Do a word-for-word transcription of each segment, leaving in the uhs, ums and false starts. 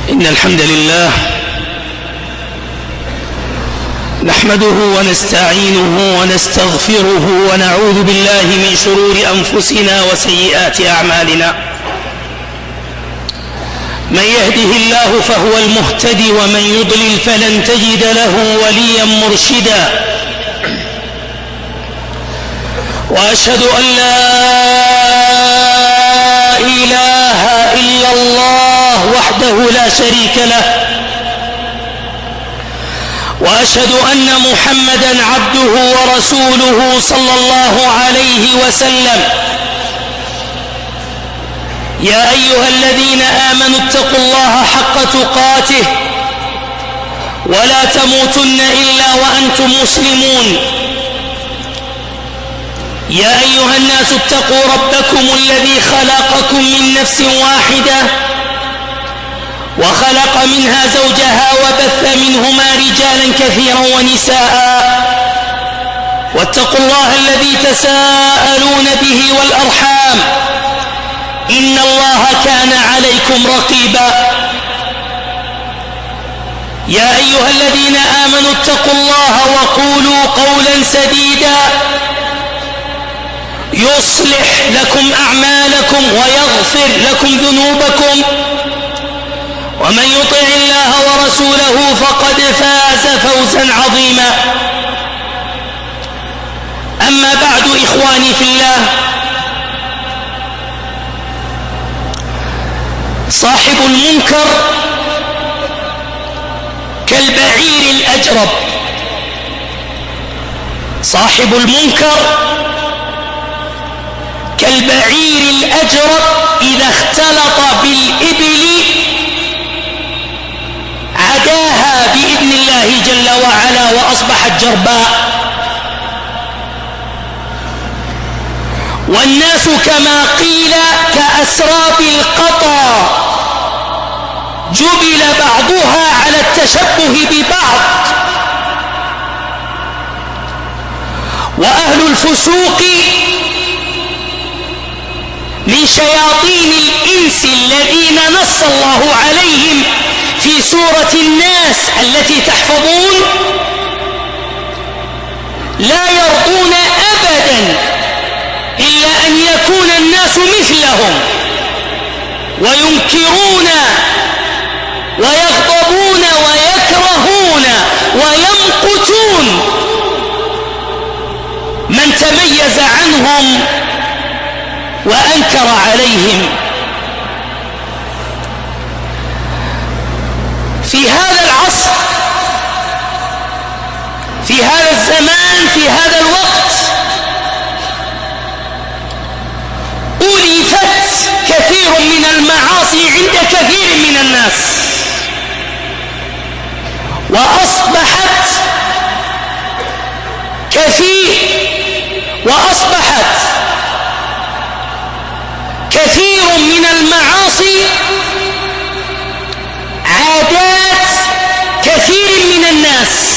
إن الحمد لله نحمده ونستعينه ونستغفره ونعوذ بالله من شرور أنفسنا وسيئات أعمالنا. من يهده الله فهو المهتدي ومن يضلل فلن تجد له وليا مرشدا. وأشهد أن لا إله إلا الله وحده لا شريك له، وأشهد أن محمدًا عبده ورسوله صلى الله عليه وسلم. يا أيها الذين آمنوا اتقوا الله حق تقاته ولا تموتن إلا وأنتم مسلمون. يا أيها الناس اتقوا ربكم الذي خلقكم من نفس واحدة وخلق منها زوجها وبث منهما رجالا كثيرا ونساء، واتقوا الله الذي تساءلون به والأرحام إن الله كان عليكم رقيبا. يا أيها الذين آمنوا اتقوا الله وقولوا قولا سديدا يصلح لكم أعمالكم ويغفر لكم ذنوبكم، ومن يطع الله ورسوله فقد فاز فوزا عظيما. أما بعد، إخواني في الله، صاحب المنكر كالبعير الأجرب. صاحب المنكر كالبعير الأجرب إذا اختلط بالإبل عداها بإذن الله جل وعلا وأصبحت جرباء. والناس كما قيل كأسراب القطا، جبل بعضها على التشبه ببعض. وأهل الفسوق من شياطين الإنس الذين نص الله عليهم في سورة الناس التي تحفظون لا يرضون أبدا إلا أن يكون الناس مثلهم، وينكرون ويغضبون ويكرهون ويمقتون من تميز عنهم وأنكر عليهم. في هذا العصر، في هذا الزمان، في هذا الوقت، ألفت كثير من المعاصي عند كثير من الناس، وأصبحت كثير وأصبحت كثير من المعاصي عادات كثير من الناس.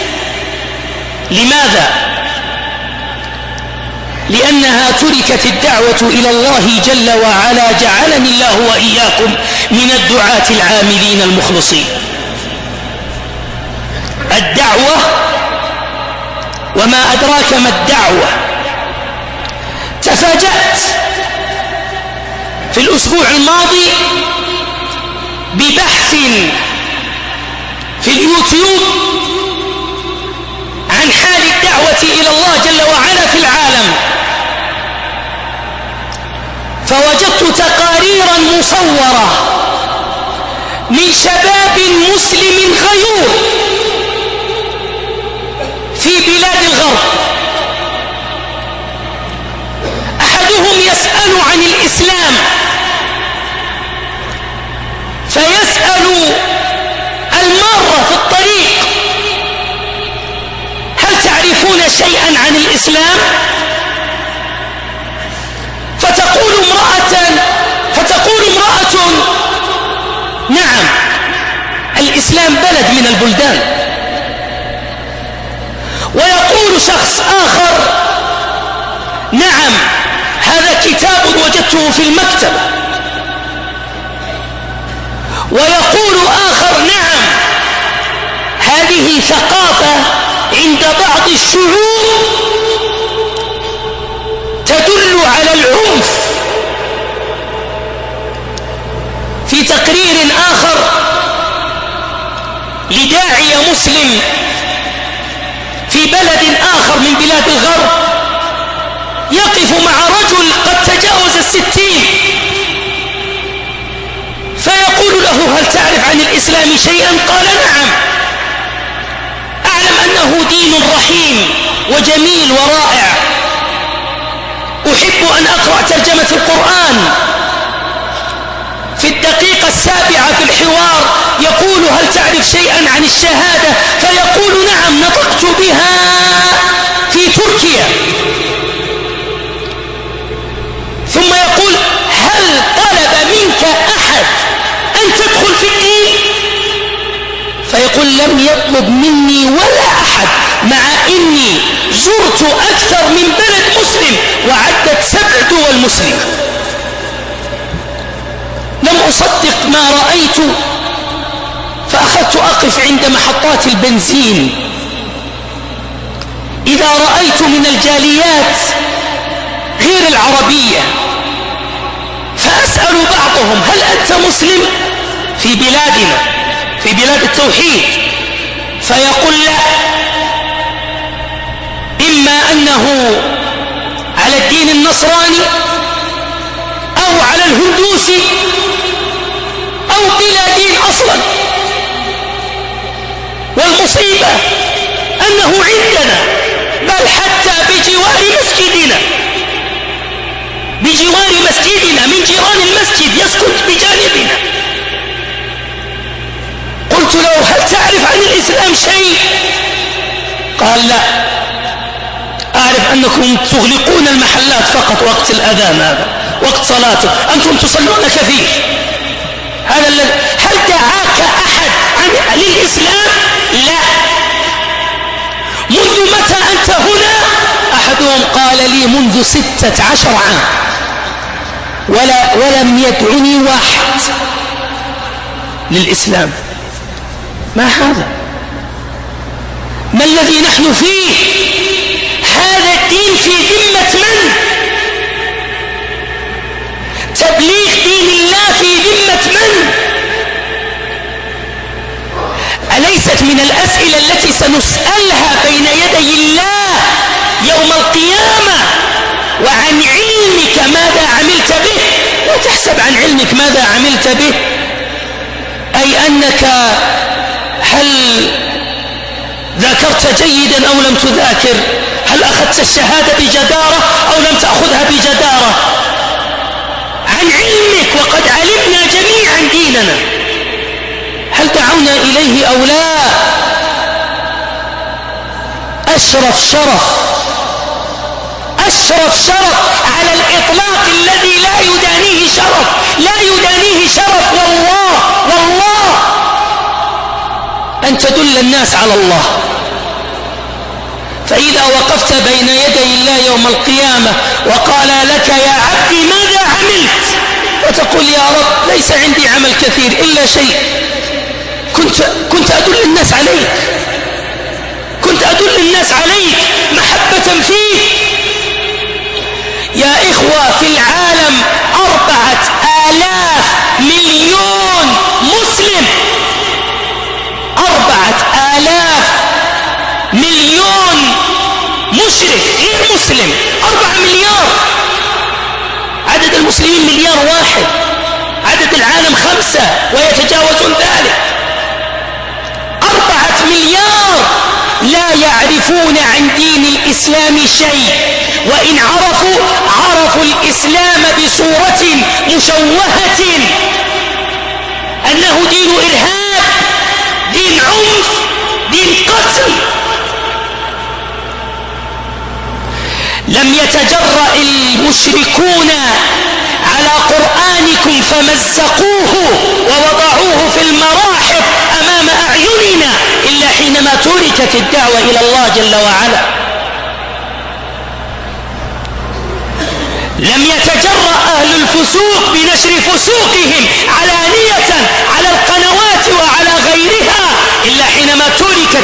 لماذا؟ لأنها تركت الدعوة إلى الله جل وعلا، جعلني الله وإياكم من الدعاة العاملين المخلصين. الدعوة، وما أدراك ما الدعوة. تفاجأت في الأسبوع الماضي ببحث في اليوتيوب عن حال الدعوة إلى الله جل وعلا في العالم، فوجدت تقاريرا مصورة من شباب مسلم غيور في بلاد الغرب. أحدهم يسأل عن الإسلام، فيسأل المارة في الطريق: هل تعرفون شيئا عن الإسلام؟ فتقول امرأة فتقول امرأة: نعم، الإسلام بلد من البلدان. ويقول شخص آخر: نعم، هذا كتاب وجدته في المكتبة. ويقول هذه ثقافة عند بعض الشعوب تدل على العنف. في تقرير آخر لداعية مسلم في بلد آخر من بلاد الغرب يقف مع رجل قد تجاوز الستين فيقول له: هل تعرف عن الإسلام شيئا؟ قال: نعم، أعلم أنه دين رحيم وجميل ورائع، أحب أن أقرأ ترجمة القرآن. في الدقيقة السابعة في الحوار يقول: هل تعرف شيئا عن الشهادة؟ فيقول: نعم، نطقت بها في تركيا. ثم يقول: هل طلب منك أحد أن تدخل في الدين؟ فيقول: لم يطلب مني ولا أحد، مع إني زرت أكثر من بلد مسلم وعدت سبع دول مسلمة. لم أصدق ما رأيت، فأخذت أقف عند محطات البنزين. إذا رأيت من الجاليات غير العربية فأسأل بعضهم: هل أنت مسلم؟ في بلادنا، في بلاد التوحيد. فيقول: لا، إما أنه على الدين النصراني أو على الهندوسي أو بلا دين أصلا. والمصيبة أنه عندنا، بل حتى بجوار مسجدنا بجوار مسجدنا من جيران المسجد يسكن بجانبنا. قلت له: هل تعرف عن الإسلام شيء؟ قال: لا، أعرف أنكم تغلقون المحلات فقط وقت الأذان، هذا وقت صلاته، أنتم تصلون كثير. هذا الذي. هل دعاك أحد عن للإسلام؟ لا. منذ متى أنت هنا؟ أحدهم قال لي: منذ ستة عشر عام، ولا ولم يدعني واحد للإسلام. ما هذا؟ ما الذي نحن فيه؟ هذا الدين في ذمة من؟ تبليغ دين الله في ذمة من؟ أليست من الأسئلة التي سنسألها بين يدي الله يوم القيامة؟ وعن علمك ماذا عملت به؟ وتحسب عن علمك ماذا عملت به، أي أنك هل ذاكرت جيدا أو لم تذاكر؟ هل أخذت الشهادة بجدارة أو لم تأخذها بجدارة؟ عن علمك، وقد علمنا جميعا ديننا، هل دعونا إليه أو لا؟ أشرف شرف أشرف شرف على الإطلاق الذي لا يدانيه شرف، لا يدانيه شرف والله والله، أن تدل الناس على الله. فإذا وقفت بين يدي الله يوم القيامة وقال لك: يا عبدي ماذا عملت؟ وتقول: يا رب ليس عندي عمل كثير إلا شيء، كنت, كنت أدل الناس عليك كنت أدل الناس عليك محبة فيك. يا إخوة، في العالم أربعة آلاف مليون مسلم، أربعة آلاف مليون مشرك غير مسلم، أربعة مليار. عدد المسلمين مليار واحد، عدد العالم خمسة ويتجاوزون ذلك. أربعة مليار لا يعرفون عن دين الإسلام شيء، وإن عرفوا عرفوا الإسلام بصورة مشوهة، أنه دين إرهاب، دين عنف، دين قتل. لم يتجرأ المشركون على قرآنكم فمزقوه ووضعوه في المراحض أمام أعيننا إلا حينما تركت الدعوة إلى الله جل وعلا. لم يتجرأ أهل الفسوق بنشر فسوقهم علانية على القنوات وعلى غيرها إلا حينما تركت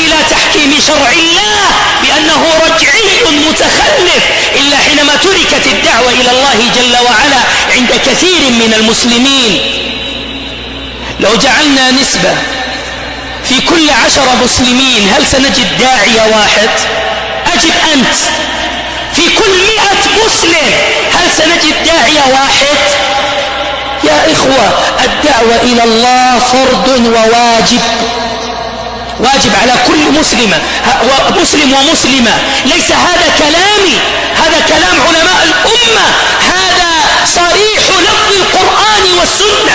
إلى تحكيم شرع الله بأنه رجعي متخلف إلا حينما تركت الدعوة إلى الله جل وعلا عند كثير من المسلمين. لو جعلنا نسبة في كل عشر مسلمين هل سنجد داعية واحد؟ أجب أنت. في كل مئة مسلم هل سنجد داعية واحد؟ يا إخوة الدعوة إلى الله فرض وواجب، واجب على كل مسلمة مسلم ومسلمة. ليس هذا كلامي، هذا كلام علماء الأمة، هذا صريح لفظ القرآن والسنة.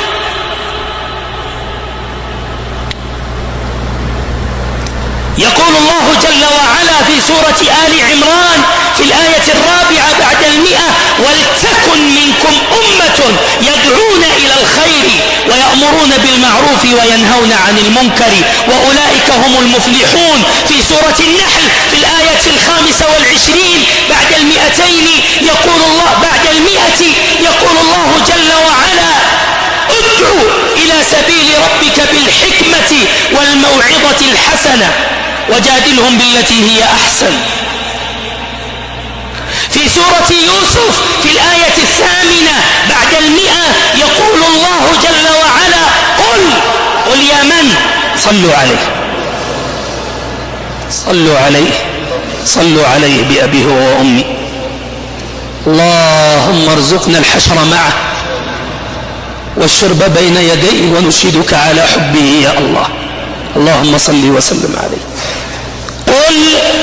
يقول الله جل وعلا في سورة آل عمران في الآية الرابعة بعد المئة: ولتكن منكم أمة يدعون إلى الخير ويأمرون بالمعروف وينهون عن المنكر وأولئك هم المفلحون. في سورة النحل في الآية الخامسة والعشرين بعد المئتين يقول الله بعد المئة يقول الله جل وعلا: ادعو إلى سبيل ربك بالحكمة والموعظة الحسنة وجادلهم بالتي هي أحسن. في سورة يوسف في الآية الثامنة بعد المئة يقول الله جل وعلا: قل قل يا من صلوا عليه صلوا عليه صلوا عليه بأبيه وأمي. اللهم ارزقنا الحشر معه والشرب بين يديه ونشهدك على حبه يا الله. اللهم صل وسلم عليه. قل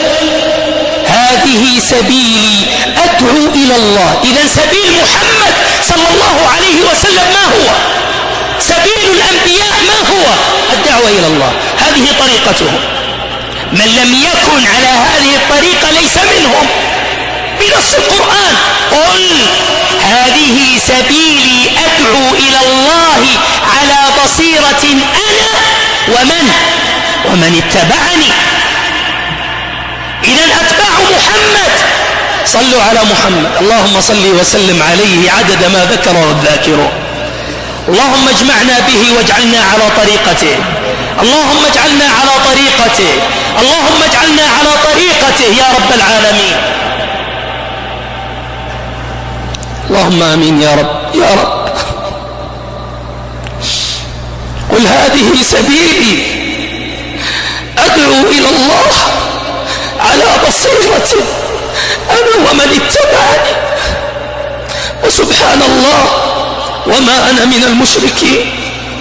هذه سبيلي أدعو إلى الله. إذن سبيل محمد صلى الله عليه وسلم ما هو؟ سبيل الأنبياء ما هو؟ الدعوة إلى الله. هذه طريقتهم. من لم يكن على هذه الطريقة ليس منهم بنص القرآن. قل هذه سبيلي أدعو إلى الله على بصيرة أنا ومن ومن اتبعني. إذن أتباع محمد صلوا على محمد. اللهم صل وسلم عليه عدد ما ذكره الذاكرون. اللهم اجمعنا به واجعلنا على طريقته. اللهم اجعلنا على طريقته. اللهم اجعلنا على طريقته يا رب العالمين. اللهم آمين يا رب يا رب. قل هذه سبيلي أدعو إلى الله على بصيرة أنا ومن اتبعني وسبحان الله وما أنا من المشركين.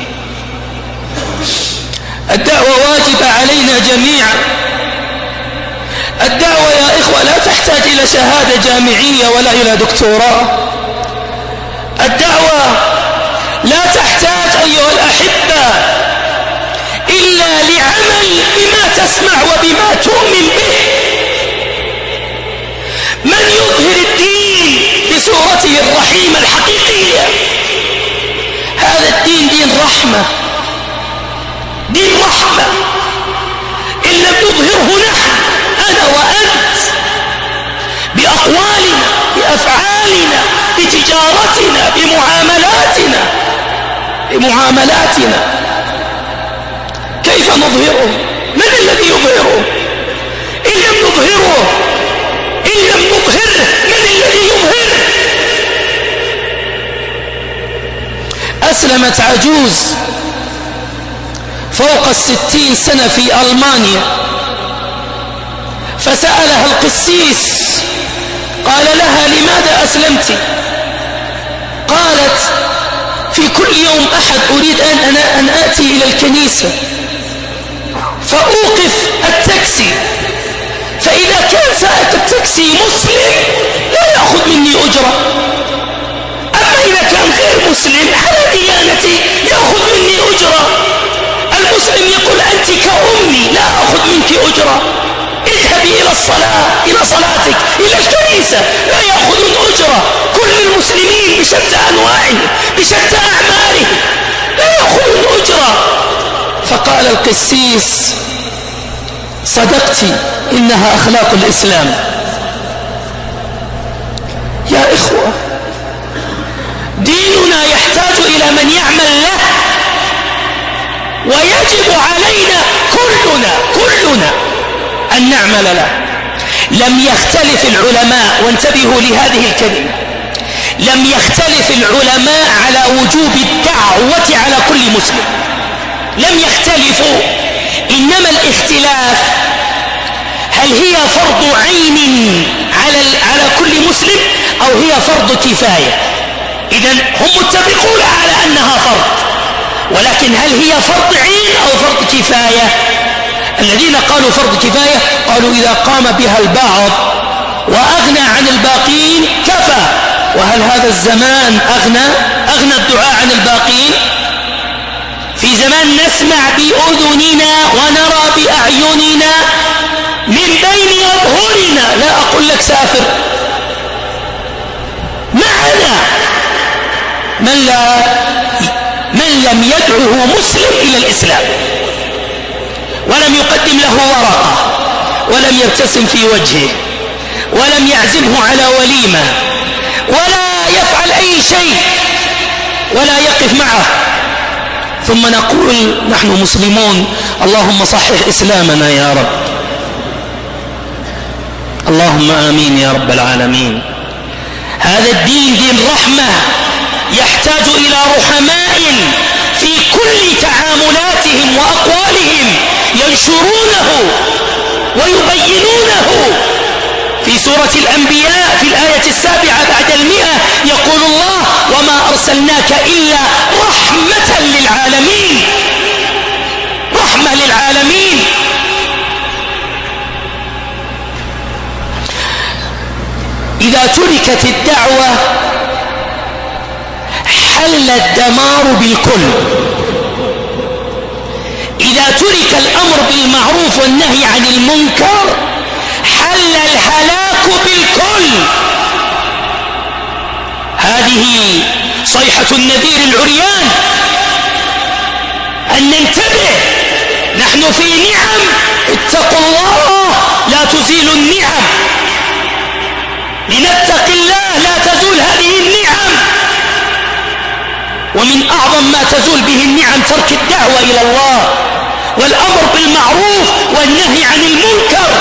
الدعوة واجبة علينا جميعا. الدعوة يا إخوة لا تحتاج إلى شهادة جامعية ولا إلى دكتوراه. الدعوة لا تحتاج أيها الأحبة إلا لعمل بما تسمع وبما تؤمن به. من يظهر الدين بصورته الرحيمة الحقيقية. هذا الدين دين رحمة، دين رحمة. إن لم نظهره نحن أنا وأنت بأقوالنا بأفعالنا بتجارتنا بمعاملاتنا بمعاملاتنا كيف نظهره؟ من الذي يظهره؟ إن لم نظهره إن لم نظهره من الذي يظهره؟ أسلمت عجوز فوق الستين سنة في ألمانيا، فسألها القسيس قال لها: لماذا أسلمت؟ قالت: في كل يوم أحد أريد أن, أنا أن آتي إلى الكنيسة فأوقف التاكسي، فإذا كان سائق التاكسي مسلم لا يأخذ مني أجرة، أما إذا كان غير مسلم على ديانتي يأخذ مني أجرة. المسلم يقول: أنت كأمي لا أخذ منك أجرة، اذهبي إلى الصلاة إلى صلاتك إلى الكنيسة، لا يأخذون أجرة. كل المسلمين بشتى أنواعهم بشتى أعمارهم لا يأخذون أجرة. فقال القسيس: صدقتي، إنها أخلاق الإسلام. يا إخوة ديننا يحتاج إلى من يعمل له. ويجب علينا كلنا كلنا أن نعمل له. لم يختلف العلماء، وانتبهوا لهذه الكلمة، لم يختلف العلماء على وجوب الدعوة على كل مسلم، لم يختلفوا، إنما الاختلاف هل هي فرض عين على على كل مسلم أو هي فرض كفاية. إذن هم متفقون على أنها فرض، ولكن هل هي فرض عين أو فرض كفاية؟ الذين قالوا فرض كفاية قالوا إذا قام بها البعض وأغنى عن الباقين كفى. وهل هذا الزمان أغنى أغنى الدعاء عن الباقين؟ في زمان نسمع بأذننا ونرى بأعيننا من بين أظهرنا، لا أقول لك سافر معنا من, لا من لم يدعه مسلم إلى الإسلام ولم يقدم له ورقة ولم يبتسم في وجهه ولم يعزمه على وليمة ولا يفعل أي شيء ولا يقف معه، ثم نقول نحن مسلمون اللهم صحح إسلامنا يا رب. اللهم آمين يا رب العالمين. هذا الدين دين رحمة يحتاج إلى رحماء في كل تعاملاتهم وأقوالهم ينشرونه ويبينونه. في سورة الأنبياء في الآية السابعة بعد المئة يقول الله وما أرسلناك إلا رحمة للعالمين، رحمة للعالمين. إذا تركت الدعوة حل الدمار بالكل. إذا ترك الأمر بالمعروف والنهي عن المنكر حل الهلاك بالكل. هذه صيحة النذير العريان أن ننتبه، نحن في نعم، اتقوا الله لا تزيل النعم، لنتق الله لا تزول هذه النعم. ومن أعظم ما تزول به النعم ترك الدعوة إلى الله والأمر بالمعروف والنهي عن المنكر،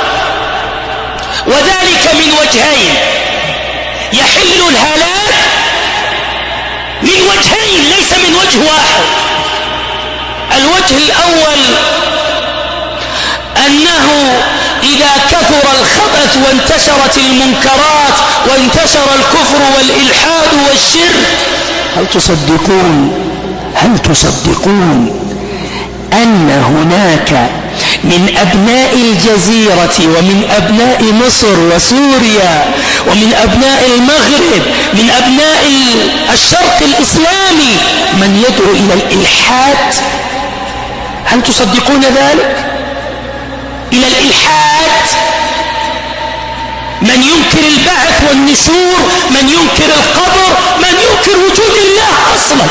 وذلك من وجهين. يحل الهلاك من وجهين ليس من وجه واحد. الوجه الأول أنه إذا كثر الخبث وانتشرت المنكرات وانتشر الكفر والإلحاد والشرك، هل تصدقون هل تصدقون أن هناك من أبناء الجزيرة ومن أبناء مصر وسوريا ومن أبناء المغرب من أبناء الشرق الإسلامي من يدعو إلى الإلحاد؟ هل تصدقون ذلك؟ إلى الإلحاد، من ينكر البعث والنشور، من ينكر القبر، من ينكر وجود الله أصلا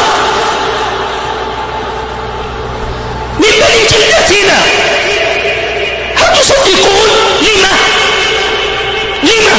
من بني جلدتنا. هل تصدقون؟ لما لما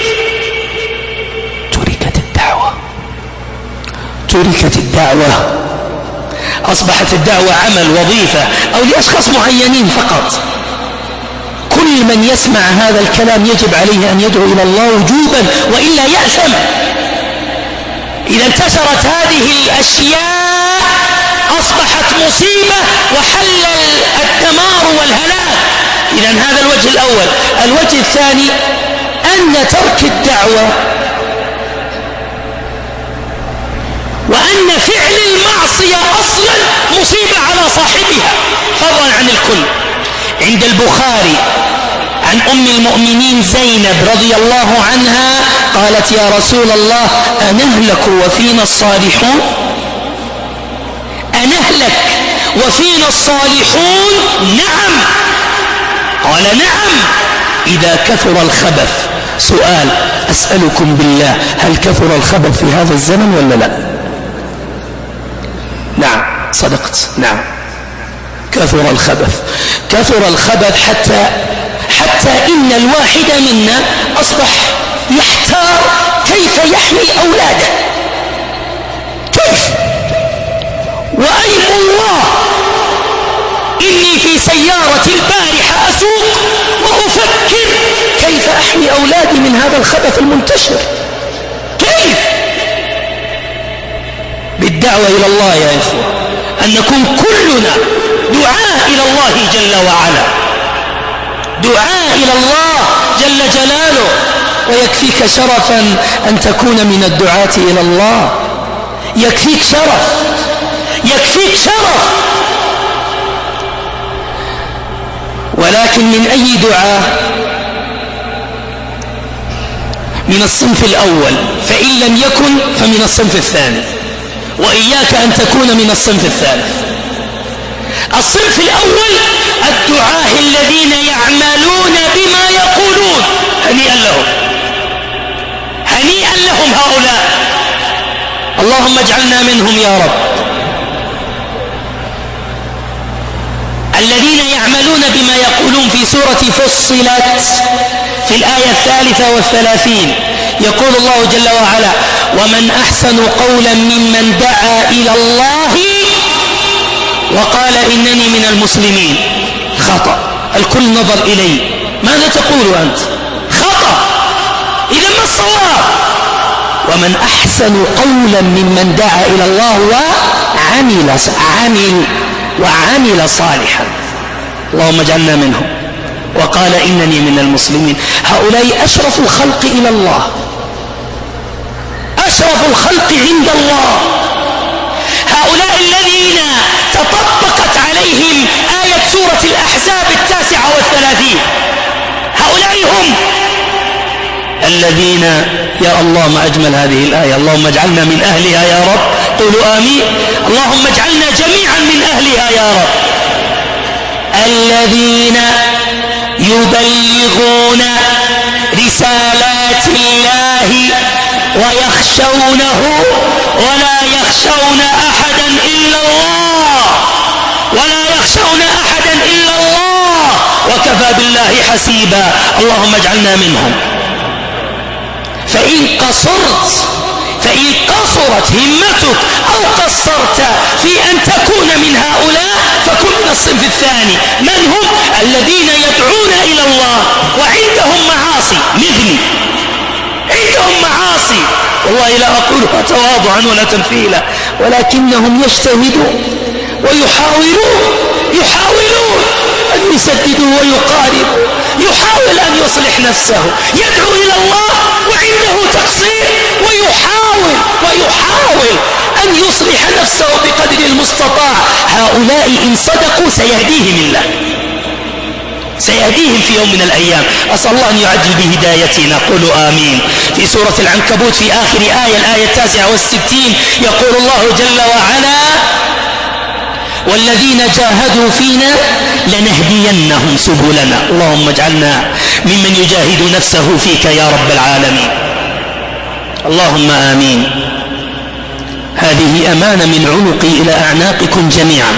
تركت الدعوة تركت الدعوة أصبحت الدعوة عمل وظيفة أو لأشخاص معينين فقط. كل من يسمع هذا الكلام يجب عليه أن يدعو إلى الله وجوبا وإلا يأثم. إذا انتشرت هذه الأشياء أصبحت مصيبة وحل الدمار والهلاك. إذا هذا الوجه الأول. الوجه الثاني أن ترك الدعوة وأن فعل المعصية أصلا مصيبة على صاحبها فضلا عن الكل. عند البخاري عن أم المؤمنين زينب رضي الله عنها قالت يا رسول الله أنهلك وفينا الصالحون؟ أنهلك وفينا الصالحون؟ نعم. قال نعم إذا كثر الخبث. سؤال أسألكم بالله، هل كثر الخبث في هذا الزمن ولا لا؟ نعم صدقت، نعم كثر الخبث. كثر الخبث حتى حتى إن الواحد منا أصبح يحتار كيف يحمي أولاده، كيف؟ وأيم الله إني في سيارة البارحة أسوق وأفكر كيف أحمي أولادي من هذا الخبث المنتشر. كيف؟ بالدعوة إلى الله يا إخوة، أن نكون كلنا دعاء إلى الله جل وعلا، دعاء إلى الله جل جلاله. ويكفيك شرفا أن تكون من الدعاة إلى الله، يكفيك شرف، يكفيك شرف. ولكن من أي دعاء؟ من الصنف الأول، فإن لم يكن فمن الصنف الثاني، وإياك أن تكون من الصنف الثالث. الصنف الأول الدعاة الذين يعملون بما يقولون، هنيئا لهم، هنيئا لهم هؤلاء، اللهم اجعلنا منهم يا رب. الذين يعملون بما يقولون في سورة فصلت في الآية الثالثة والثلاثين يقول الله جل وعلا: ومن أحسن قولا ممن دعا إلى الله وقال إنني من المسلمين. خطأ، الكل نظر إلي، ماذا تقول أنت؟ خطأ، إذا ما الصواب؟ ومن أحسن قولا ممن دعا إلى الله وعمل عمل وعمل صالحا، اللهم اجعلنا منهم، وقال إنني من المسلمين. هؤلاء أشرف الخلق إلى الله، أشرف الخلق عند الله. هؤلاء الذين تطبقت عليهم آية سورة الأحزاب التاسعة والثلاثين، هؤلاء هم الذين، يا الله ما أجمل هذه الآية، اللهم اجعلنا من أهلها يا رب، قولوا آمين. اللهم اجعلنا جميعا من أهلها يا رب. الذين يبلغون رسالات الله ويخشونه ولا يخشون أحدا إلا الله، ولا يخشون أحدا إلا الله، وكفى بالله حسيبا. اللهم اجعلنا منهم. فإن قصرت فإن قصرت همتك أو قصرت في أن تكون من هؤلاء فكن من الصنف الثاني. من هم؟ الذين يدعون إلى الله وعندهم معاصي مثلي، عندهم معاصي، والله لا أقولها تواضعا ولا تمثيلا، ولكنهم يجتهدون ويحاولون يحاولون أن يسددوا ويقاربوا، يحاول أن يصلح نفسه، يدعو إلى الله وعنده تقصير، ويحاول ويحاول أن يصلح نفسه بقدر المستطاع. هؤلاء إن صدقوا سيهديهم الله، سيهديهم في يوم من الأيام. أسأل الله أن يعجل بهدايتنا، قولوا آمين. في سورة العنكبوت في آخر آية، الآية التاسعة والستين، يقول الله جل وعلا: والذين جاهدوا فينا لنهدينهم سبلنا. اللهم اجعلنا ممن يجاهد نفسه فيك يا رب العالمين، اللهم آمين. هذه أمانة من عنقي إلى أعناقكم جميعا.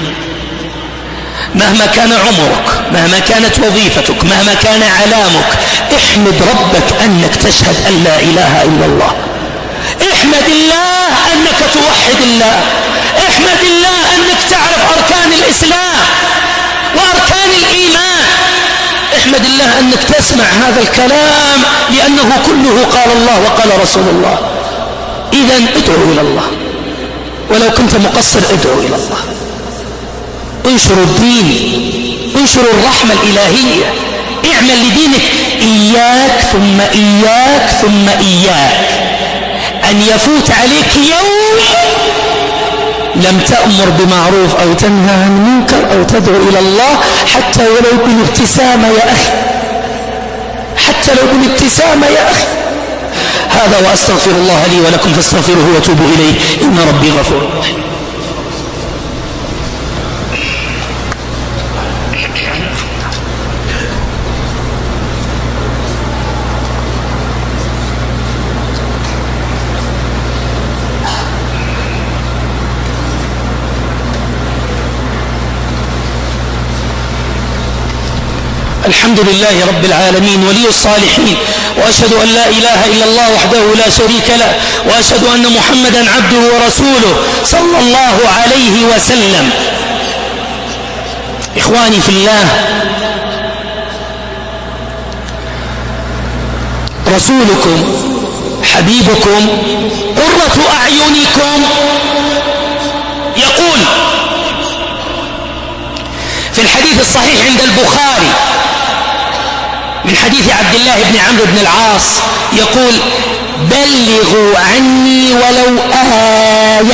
مهما كان عمرك، مهما كانت وظيفتك، مهما كان علامك، احمد ربك أنك تشهد أن لا إله إلا الله. احمد الله أنك توحد الله، احمد الله أنك تعرف أركان الإسلام وأركان الإيمان، احمد الله أنك تسمع هذا الكلام لأنه كله قال الله وقال رسول الله. إذن ادعو إلى الله، ولو كنت مقصر ادعو إلى الله. انشروا الدين، انشروا الرحمة الإلهية، اعمل لدينك. إياك ثم إياك ثم إياك أن يفوت عليك يوم لم تأمر بمعروف أو تنهى عن منكر أو تدعو إلى الله، حتى ولو بالابتسامة يا أخي، حتى لو بالابتسامة يا أخي. هذا وأستغفر الله لي ولكم فاستغفروه وتوبوا إليه، إن ربي غفور رحيم. الحمد لله رب العالمين ولي الصالحين، وأشهد أن لا إله إلا الله وحده لا شريك له، وأشهد أن محمدا عبده ورسوله صلى الله عليه وسلم. إخواني في الله، رسولكم حبيبكم قرة أعينكم يقول في الحديث الصحيح عند البخاري من حديث عبد الله بن عمرو بن العاص يقول: بلغوا عني ولو آية.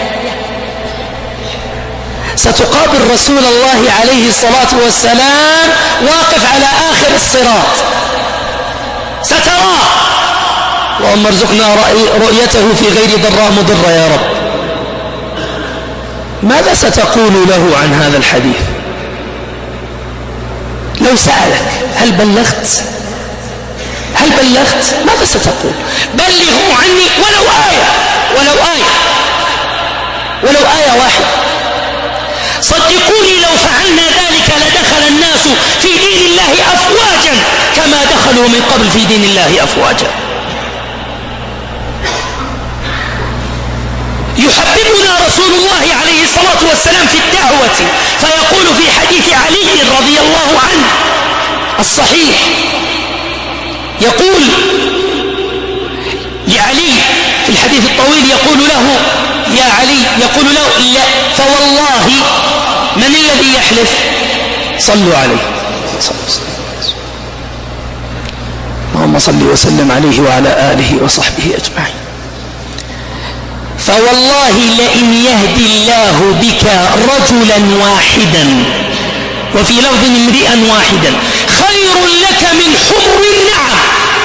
ستقابل رسول الله عليه الصلاة والسلام واقف على آخر الصراط، ستراه، اللهم ارزقنا رؤيته في غير ضراء مضرة يا رب. ماذا ستقول له عن هذا الحديث؟ لو سألك هل بلغت هل بلغت ماذا ستقول؟ بلغوا عني ولو آية، ولو آية ولو آية واحدة. صدقوني لو فعلنا ذلك لدخل الناس في دين الله أفواجا كما دخلوا من قبل في دين الله أفواجا. يحببنا رسول الله عليه الصلاة والسلام في الدعوة، فيقول في حديث علي رضي الله عنه الصحيح، يقول لعلي في الحديث الطويل، يقول له: يا علي، يقول له: لا، فوالله من الذي يحلف؟ صلوا عليه، اللهم صل وسلم عليه وعلى آله وصحبه أجمعين. فوالله لئن يهدي الله بك رجلا واحدا، وفي لفظ امرئا واحدا، خير لك من حمر النعم.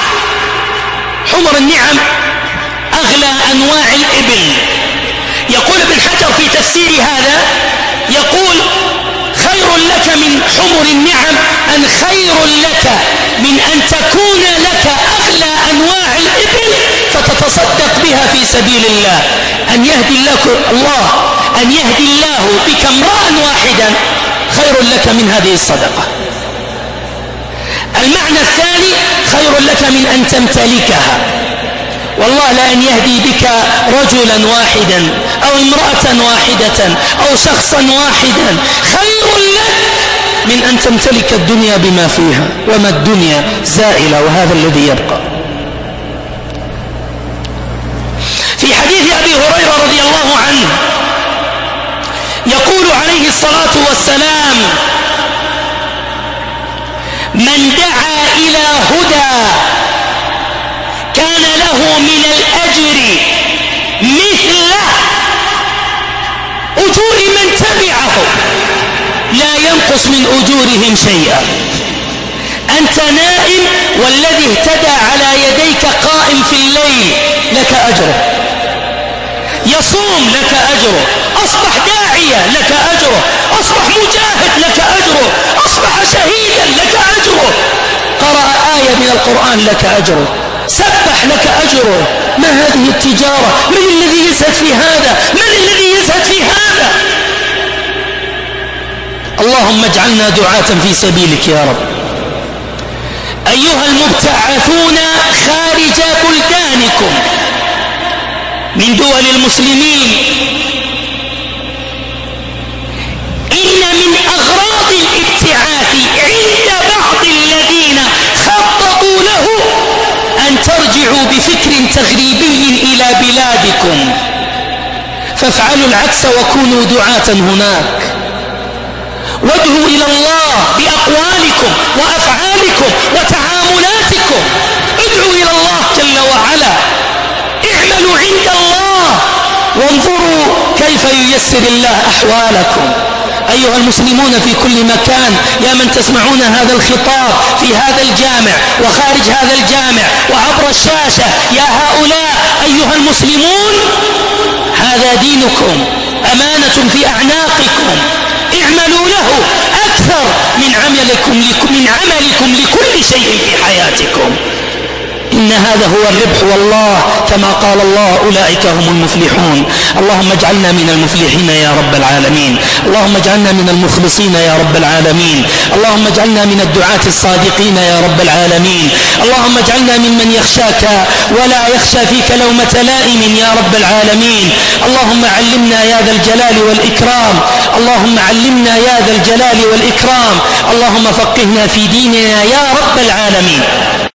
حمر النعم أغلى أنواع الإبل. يقول ابن حجر في تفسير هذا، يقول: خير لك من حمر النعم، أن خير لك من أن تكون لك أغلى أنواع الإبل فتتصدق بها في سبيل الله. أن يهدي الله الله أن يهدي الله بك امرأ واحدا خير لك من هذه الصدقة. المعنى الثاني: خير لك من أن تمتلكها. والله لأن يهدي بك رجلا واحدا أو امرأة واحدة أو شخصا واحدا خير لك من أن تمتلك الدنيا بما فيها، وما الدنيا زائلة وهذا الذي يبقى. في حديث أبي هريرة رضي الله عنه يقول عليه الصلاة والسلام: من دعا إلى هدى كان له من الأجر مثل أجور من تبعه لا ينقص من أجورهم شيئا. أنت نائم والذي اهتدى على يديك قائم في الليل لك أجره، يصوم لك أجره، أصبح داعية لك أجره، أصبح مجاهد لك أجره، أصبح شهيدا لك أجره، قرأ آية من القرآن لك أجره، سبح لك أجره. ما هذه التجارة؟ من الذي يزهد في هذا؟ من الذي يزهد في هذا؟ اللهم اجعلنا دعاة في سبيلك يا رب. أيها المبتعثون خارج بلدانكم من دول المسلمين، إن من أغراض الابتعاث عند بعض الذين خططوا له أن ترجعوا بفكر تغريبي إلى بلادكم، فافعلوا العكس وكونوا دعاة هناك، وادعوا إلى الله بأقوالكم وأفعالكم وتعاملاتكم. ادعوا إلى الله جل وعلا، اعملوا عند الله وانظروا كيف ييسر الله أحوالكم. أيها المسلمون في كل مكان، يا من تسمعون هذا الخطاب في هذا الجامع وخارج هذا الجامع وعبر الشاشة، يا هؤلاء أيها المسلمون، هذا دينكم، أمانة في أعناقكم، اعملوا له أكثر من عملكم من عملكم لكل شيء في حياتكم. إن إن هذا هو الربح والله كما قال الله أولئك هم المفلحون. اللهم اجعلنا من المفلحين يا رب العالمين. اللهم اجعلنا من المخلصين يا رب العالمين. اللهم اجعلنا من الدعاة الصادقين يا رب العالمين. اللهم اجعلنا ممن يخشاك ولا يخشى فيك لومة لائم يا رب العالمين. اللهم علمنا يا ذا الجلال والإكرام. اللهم علمنا يا ذا الجلال والإكرام. اللهم فقهنا في ديننا يا رب العالمين.